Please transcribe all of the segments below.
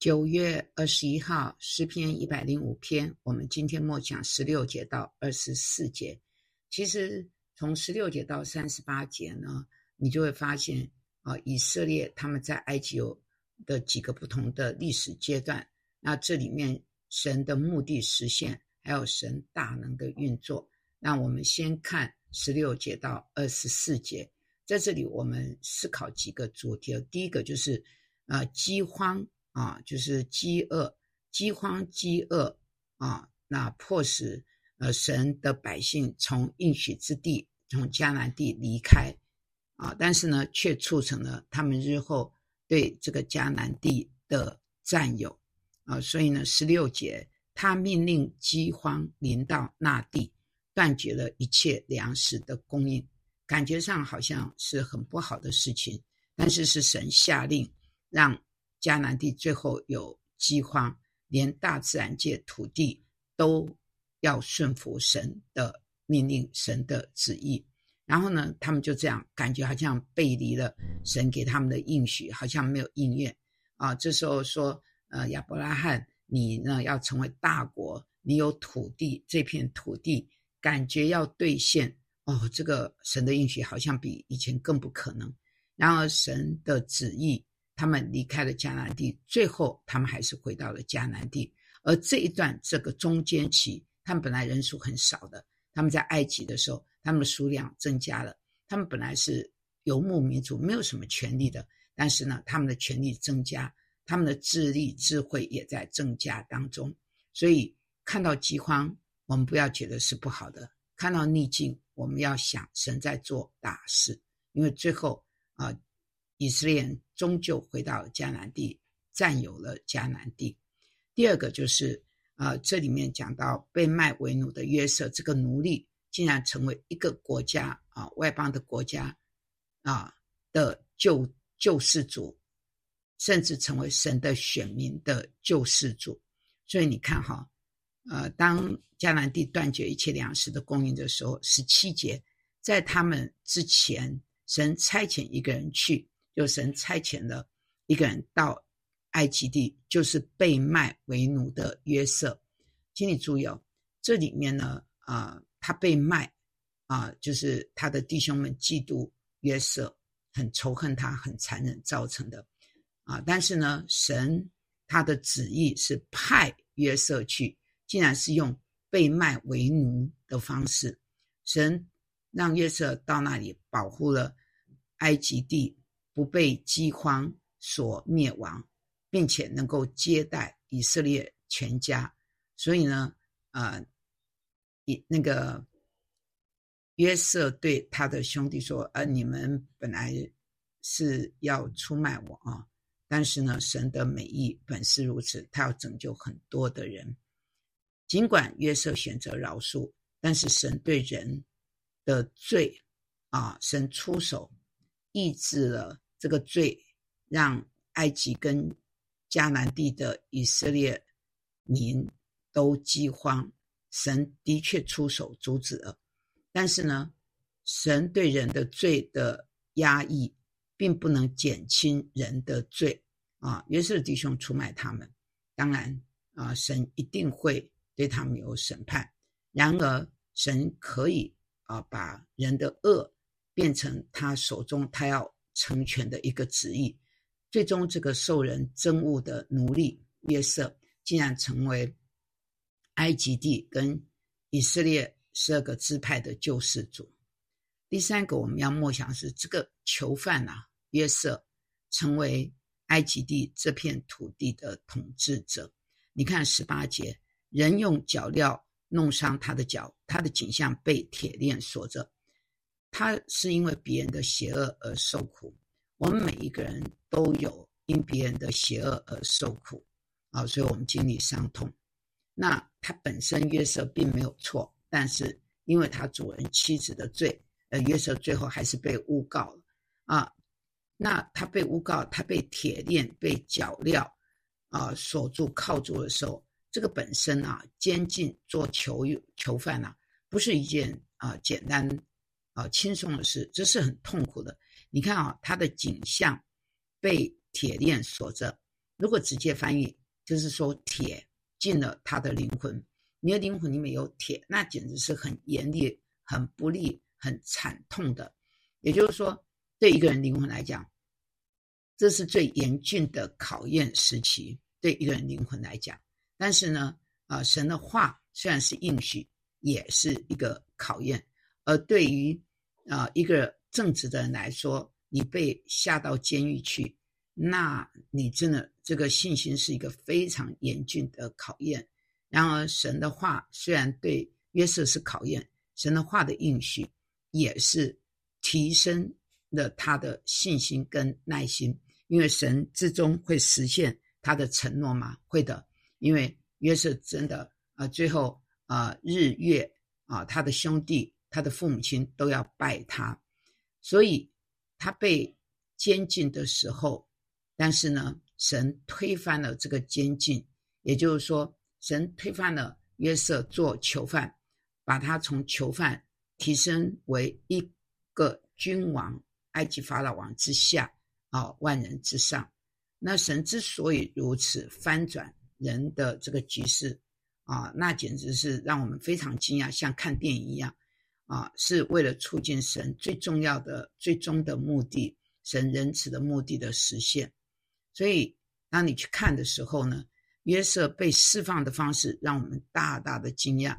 9月21号诗篇105篇，我们今天默想16节到24节。其实从16节到38节呢，你就会发现以色列他们在埃及有的几个不同的历史阶段，那这里面神的目的实现，还有神大能的运作。那我们先看16节到24节，在这里我们思考几个主题。第一个就是饥荒就是饥饿，饥荒饥饿那迫使神的百姓从应许之地，从迦南地离开但是呢却促成了他们日后对这个迦南地的占有所以呢16节他命令饥荒临到那地，断绝了一切粮食的供应。感觉上好像是很不好的事情，但是是神下令让迦南地最后有饥荒，连大自然界土地都要顺服神的命令，神的旨意。然后呢他们就这样感觉好像背离了神给他们的应许，好像没有应验这时候说亚伯拉罕你呢要成为大国，你有土地，这片土地感觉要兑现这个神的应许好像比以前更不可能。然而神的旨意，他们离开了迦南地，最后他们还是回到了迦南地。而这一段这个中间期，他们本来人数很少的，他们在埃及的时候他们的数量增加了，他们本来是游牧民族，没有什么权利的，但是呢他们的权力增加，他们的智力智慧也在增加当中。所以看到饥荒我们不要觉得是不好的，看到逆境我们要想神在做大事，因为最后以色列人终究回到迦南地，占有了迦南地。第二个就是这里面讲到被卖为奴的约瑟，这个奴隶竟然成为一个国家外邦的国家的救世主，甚至成为神的选民的救世主。所以你看当迦南地断绝一切粮食的供应的时候，17节在他们之前神差遣一个人去，就神差遣了一个人到埃及地，就是被卖为奴的约瑟。请你注意这里面呢他被卖就是他的弟兄们嫉妒约瑟，很仇恨他，很残忍造成的但是呢神他的旨意是派约瑟去，竟然是用被卖为奴的方式。神让约瑟到那里保护了埃及地不被饥荒所灭亡，并且能够接待以色列全家。所以呢那个约瑟对他的兄弟说你们本来是要出卖我但是呢神的美意本是如此，他要拯救很多的人。尽管约瑟选择饶恕，但是神对人的罪神出手抑制了这个罪，让埃及跟迦南地的以色列民都饥荒，神的确出手阻止了。但是呢神对人的罪的压抑并不能减轻人的罪约瑟的弟兄出卖他们，当然神一定会对他们有审判。然而神可以把人的恶变成他手中他要成全的一个旨意。最终这个受人憎恶的奴隶约瑟竟然成为埃及地跟以色列12个支派的救世主。第三个我们要默想是这个囚犯约瑟成为埃及地这片土地的统治者。你看18节，人用脚镣弄伤他的脚，他的颈项被铁链锁着，他是因为别人的邪恶而受苦。我们每一个人都有因别人的邪恶而受苦所以我们经历伤痛。那他本身约瑟并没有错，但是因为他主人妻子的罪约瑟最后还是被诬告了那他被诬告，他被铁链被脚镣锁住铐住的时候，这个本身监禁做囚犯不是一件简单轻松的事，这是很痛苦的。你看他的颈项被铁链锁着， 如果直接翻译，就是说铁进了他的灵魂，你的灵魂里面有铁，那简直是很严厉、很不利、很惨痛的。也就是说，对一个人灵魂来讲，这是最严峻的考验时期，对一个人灵魂来讲。但是呢，神的话虽然是应许，也是一个考验。而对于一个正直的人来说，你被下到监狱去，那你真的这个信心是一个非常严峻的考验。然而神的话虽然对约瑟是考验，神的话的应许也是提升了他的信心跟耐心。因为神最终会实现他的承诺嘛，会的。因为约瑟真的最后日月他的兄弟他的父母亲都要拜他，所以他被监禁的时候，但是呢神推翻了这个监禁，也就是说神推翻了约瑟做囚犯，把他从囚犯提升为一个君王，埃及法老王之下万人之上。那神之所以如此翻转人的这个局势那简直是让我们非常惊讶，像看电影一样是为了促进神最重要的最终的目的，神仁慈的目的的实现。所以当你去看的时候呢，约瑟被释放的方式让我们大大的惊讶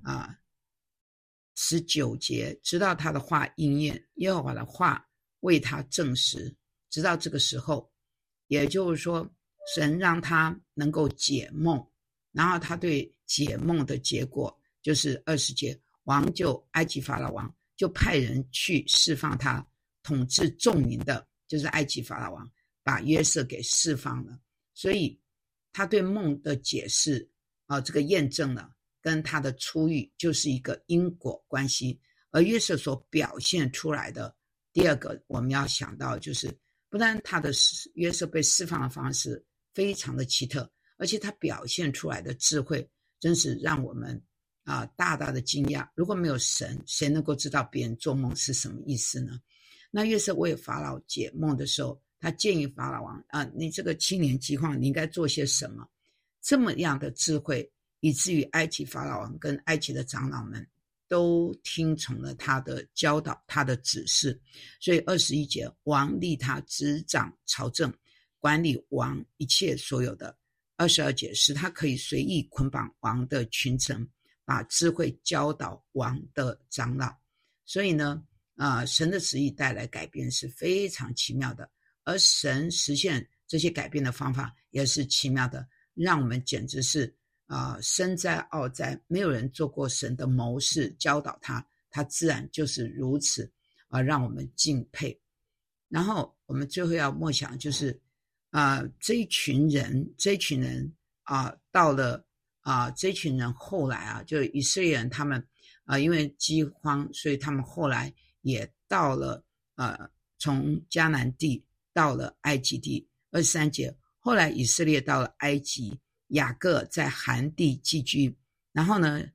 19节，直到他的话应验，耶和华的话为他证实，直到这个时候，也就是说神让他能够解梦，然后他对解梦的结果就是20节，王就埃及法老王就派人去释放他，统治众民的就是埃及法老王把约瑟给释放了。所以他对梦的解释这个验证了跟他的出狱就是一个因果关系。而约瑟所表现出来的第二个我们要想到就是不但他的约瑟被释放的方式非常的奇特，而且他表现出来的智慧真是让我们大大的惊讶。如果没有神，谁能够知道别人做梦是什么意思呢？那约瑟为法老解梦的时候，他建议法老王你这个7年饥荒你应该做些什么，这么样的智慧，以至于埃及法老王跟埃及的长老们都听从了他的教导，他的指示。所以21节，王立他执掌朝政，管理王一切所有的。22节，使他可以随意捆绑王的群臣，把智慧教导王的长老。所以呢神的旨意带来改变是非常奇妙的，而神实现这些改变的方法也是奇妙的，让我们简直是深哉奥哉，没有人做过神的谋士教导他，他自然就是如此让我们敬佩。然后我们最后要默想就是这一群人到了这一群人后来就以色列人他们因为饥荒，所以他们后来也到了从迦南地到了埃及地。23节，后来以色列到了埃及，雅各在含地寄居。然后呢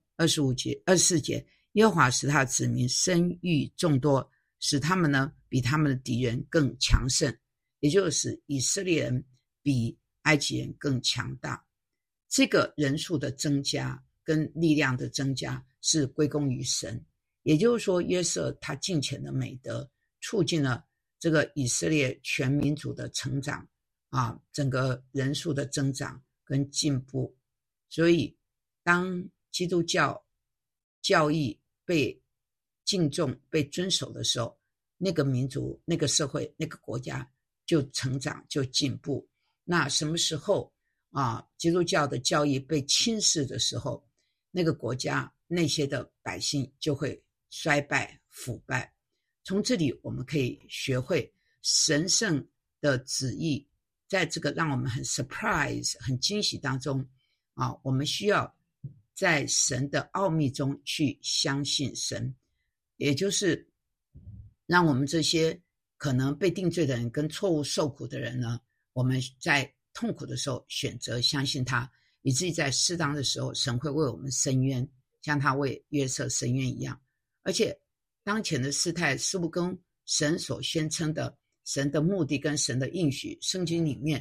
24节，耶和华使他的子民生育众多，使他们呢比他们的敌人更强盛，也就是以色列人比埃及人更强大。这个人数的增加跟力量的增加是归功于神，也就是说约瑟他敬虔的美德促进了这个以色列全民族的成长整个人数的增长跟进步。所以当基督教教义被敬重被遵守的时候，那个民族那个社会那个国家就成长就进步。那什么时候基督教的教义被轻视的时候，那个国家那些的百姓就会衰败腐败。从这里我们可以学会神圣的旨意，在这个让我们很 surprise 很惊喜当中我们需要在神的奥秘中去相信神，也就是让我们这些可能被定罪的人跟错误受苦的人呢，我们在痛苦的时候选择相信他，以至于在适当的时候神会为我们伸冤，像他为约瑟伸冤一样。而且当前的事态似乎跟神所宣称的神的目的跟神的应许圣经里面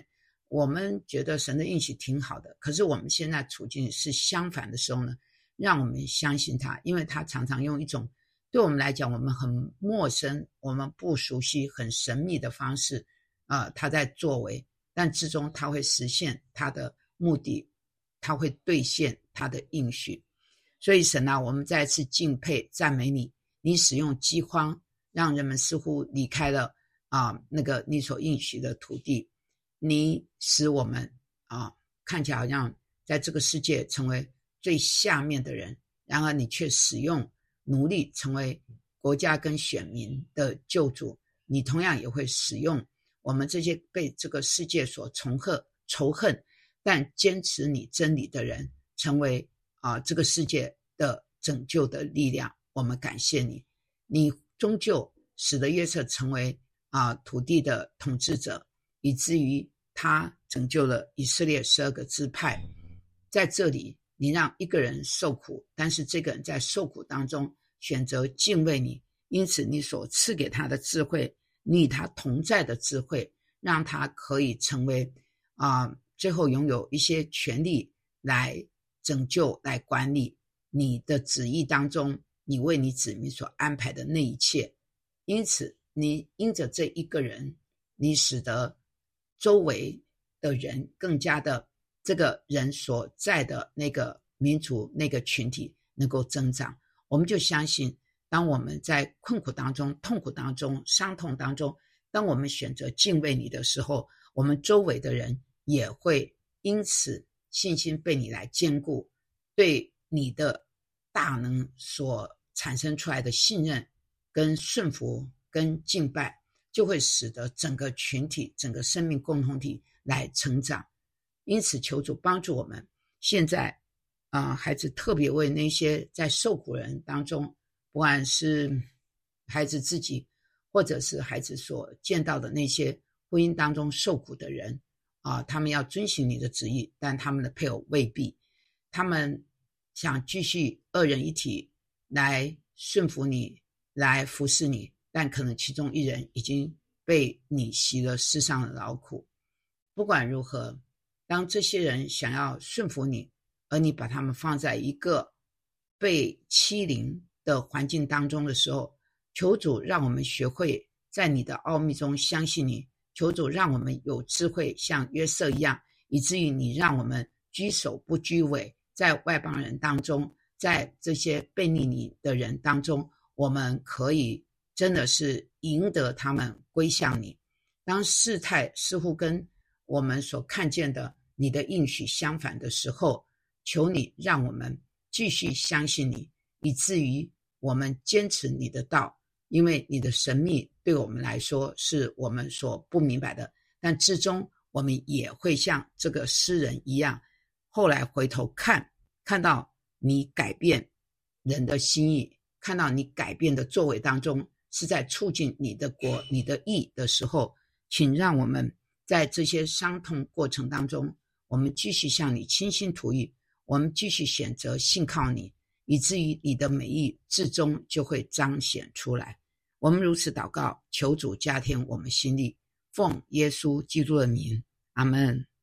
我们觉得神的应许挺好的，可是我们现在处境是相反的时候呢，让我们相信他，因为他常常用一种对我们来讲我们很陌生、我们不熟悉、很神秘的方式他在作为，但最终他会实现他的目的，他会兑现他的应许。所以神啊，我们再次敬佩赞美你，你使用饥荒让人们似乎离开了那个你所应许的土地，你使我们看起来好像在这个世界成为最下面的人，然而你却使用奴隶成为国家跟选民的救主，你同样也会使用我们这些被这个世界所仇恨但坚持你真理的人，成为这个世界的拯救的力量。我们感谢你，你终究使得约瑟成为土地的统治者，以至于他拯救了以色列12个支派。在这里你让一个人受苦，但是这个人在受苦当中选择敬畏你，因此你所赐给他的智慧，你与他同在的智慧，让他可以成为最后拥有一些权利来拯救来管理你的旨意当中你为你子民所安排的那一切。因此你因着这一个人，你使得周围的人更加的这个人所在的那个民族那个群体能够增长。我们就相信当我们在困苦当中、痛苦当中、伤痛当中，当我们选择敬畏你的时候，我们周围的人也会因此信心被你来坚固，对你的大能所产生出来的信任跟顺服跟敬拜，就会使得整个群体、整个生命共同体来成长。因此求主帮助我们，现在孩子特别为那些在受苦人当中，不管是孩子自己或者是孩子所见到的那些婚姻当中受苦的人他们要遵行你的旨意，但他们的配偶未必，他们想继续二人一体来顺服你，来服侍你，但可能其中一人已经被你洗了世上的劳苦。不管如何，当这些人想要顺服你，而你把他们放在一个被欺凌的环境当中的时候，求主让我们学会在你的奥秘中相信你，求主让我们有智慧像约瑟一样，以至于你让我们居首不居尾，在外邦人当中，在这些背逆你的人当中，我们可以真的是赢得他们归向你。当事态似乎跟我们所看见的你的应许相反的时候，求你让我们继续相信你，以至于我们坚持你的道，因为你的神秘对我们来说是我们所不明白的，但至终我们也会像这个诗人一样，后来回头看到你改变人的心意，看到你改变的作为当中是在促进你的国你的义的时候，请让我们在这些伤痛过程当中，我们继续向你倾心吐意，我们继续选择信靠你，以至于你的美意至终就会彰显出来。我们如此祷告，求主加添我们心力，奉耶稣基督的名，阿们。